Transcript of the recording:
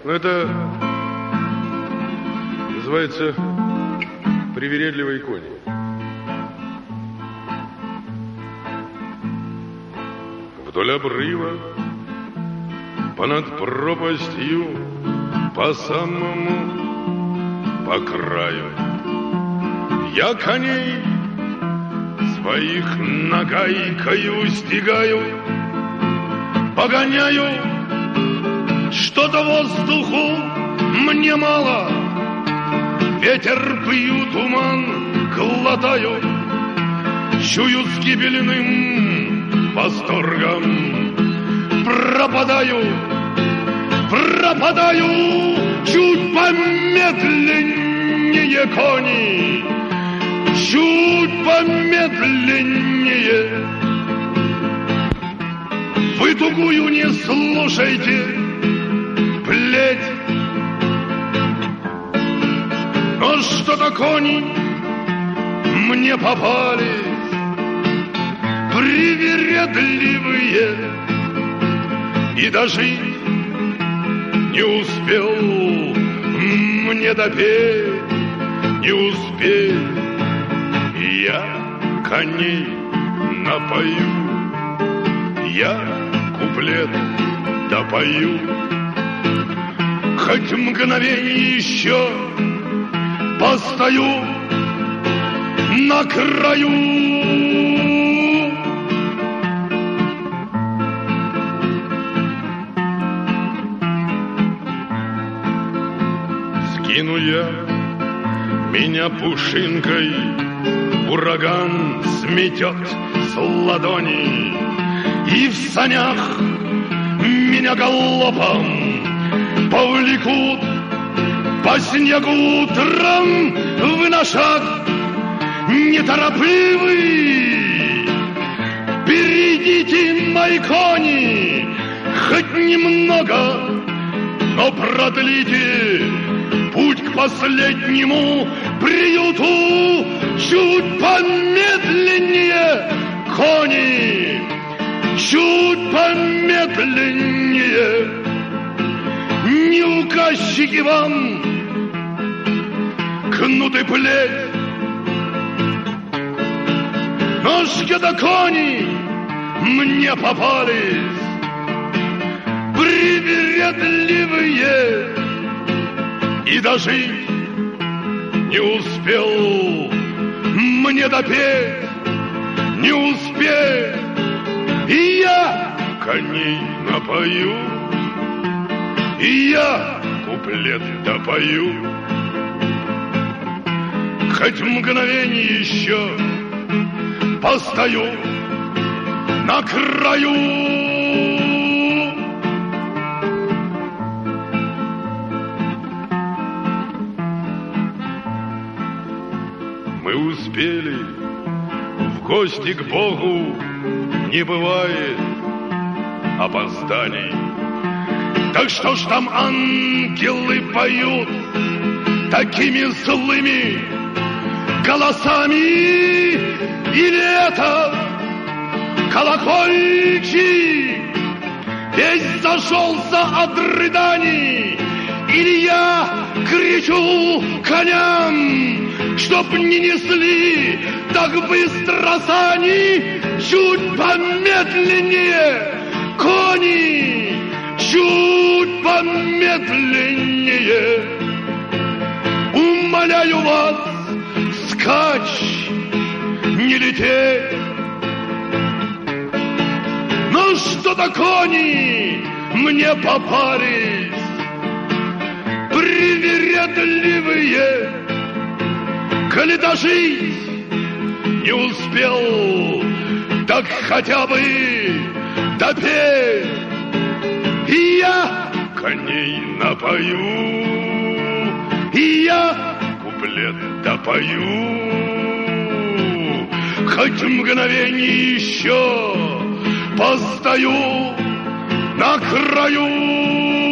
Это называется привередливые кони. Вдоль обрыва, понад пропастью, по самому, по краю, я коней своих нагайкою стигаю, погоняю, что-то воздуху мне мало, ветер пью, туман глотаю, чую с гибельным восторгом, пропадаю, чуть помедленнее кони, чуть помедленнее. Вы тугую не слушайте, плеть. Но что-то кони мне попались привередливые, и дожить не успел мне допеть, не успеть. Я коней напою, я куплет допою, хоть мгновение еще постою на краю. Скину я меня пушинкой, ураган сметет с ладони, и в санях меня галопом повлекут по снегу утром в шаг неторопливый. Берегите мои кони хоть немного, но продлите путь к последнему приюту. Чуть помедленнее, кони, чуть помедленнее. Не указчики вам кнут и плеть, ножки да кони мне попались привередливые, и дожить не успел мне допеть, не успеть. И я коней напою, и я куплет допою, хоть мгновение еще постою на краю. Мы успели в гости к Богу, не бывает опозданий. Так что ж там ангелы поют такими злыми голосами? Или это колокольчик весь зашелся от рыданий? Или я кричу коням, чтоб не несли так быстро сани? Чуть помедленнее, кони, чуть помедленнее. Умоляю вас, скачь, не лететь. Но что-то кони мне попались привередливые. Коли дожить не успел, так хотя бы допеть. И я коней напою, и я куплет допою, хоть мгновение еще постою на краю.